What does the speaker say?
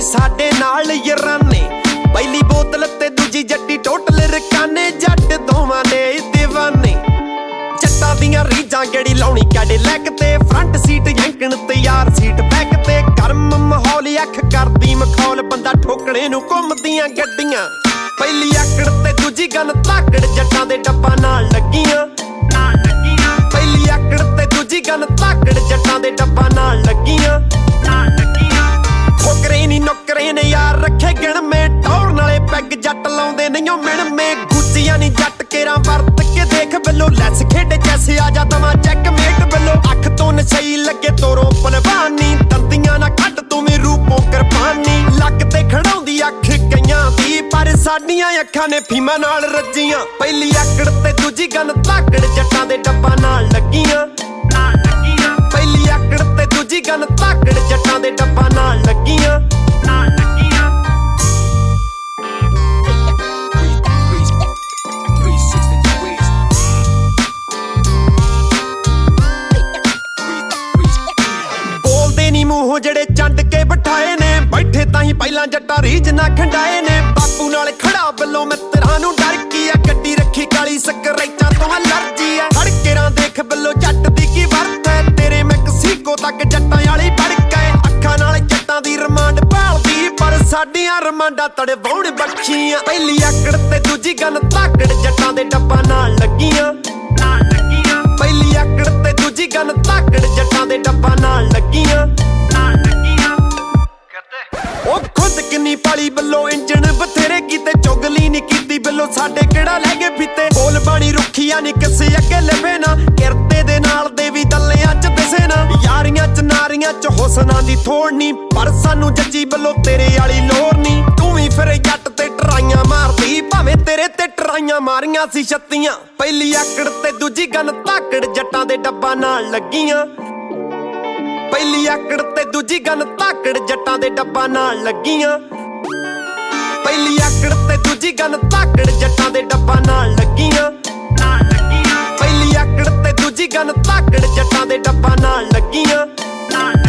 साडे नाल यराने पहली बोतल ते दूजी जट्टी टोटल रकाने जट दोवां ने दीवाने जट्टां दियां रीजां गेड़ी लाउणी कैडिलैक ते फ्रंट सीट यंकण तैयार सीट बैक ते गर्म माहौल अख करदी मखौल बंदा ठोकणे नूं घुमदियां गड्डियां पहली आकड़ ते दूजी गन ताकड़ जट्टां दे डब्बा नाल लगियां पहली आकड़ ते दूजी गन ताकड़ जट्टां दे डब्बा नाल लगियां ठोकरे नी नौकरे ने यार रखे गिण में टौर नाले पैग जट लाउंदे नहीं मिण में गुच्चियां नी जट केरा वरत के देख बिलो लैस खेडे जैसे आ जा तवा चेक मेट बिलो अख तो नशई लगे तोरों पलवानी दंदियां ना कट तू में रूपों कुर्बानी लक ते खड़ाउंदी अख कईयां दी पर साडियां अखां ने फीमा नाल रज्जियां पहली आकड़ ते दूजी गन ताकड़ जट्टां दे डब्बा नाल लगियां पहली आकड़ ते दूजी गन ताकड़ जट्टां दे डब्बा नाल लगियां बोलदे नी मूंहों जेड़े चंड के बिठाए ने बैठे ताहीं पहलां जट्टां रीझ ना खंडाए ने बापू नाल खड़ा बिलो मित्रां नूं डर की आ गड्डी रखी काली सकरैचां तो अलर्जी आ हड़केरां देख बिलो जट दी की वरत है तेरे मैक्सीको तक जट्टां वाली भड़क है अखां नाल जट्टां दी रमांड भालदी पर साडियां रमांडां तड़वाउण बखियां पहली आकड़ ते दूजी गन ताकड़ जट्टां दे डब्बा नाल लगियां पहली आकड़ ते दूजी गन ताकड़ जट्टां दे डब्बा नाल लगियां ओ खुद किन्नी पाली बिलो इंजन बथेरे कीते चुगली नी कीती बिलो साडे किहड़ा लै गए फीते बोल बाणी रुखिया नी किसे अगे लवे ना किरते दे नाल दे वी दल्लियां च दिसे ना यारियां च नारियां च हुसनां दी थोड़ नी पर सानू जੱਜੀ बिलो तेरे वाली लोर नी तू भी फिर जट ते टराइयां मारदी भावें तेरे ते टराइयां मारियां सी छत्तियां पहली आकड़ ते दूजी गन ताकड़ जट्टां दे डब्बा नाल लगियां पहली आकड़ ते दूजी गन ताकड़ जट्टां दे डब्बा नाल लगियां पहली आकड़ ते दूजी गन ताकड़ जट्टां दे डब्बा नाल लगियां पहली आकड़ ते दूजी गन ताकड़ जट्टां दे डब्बा नाल लगियां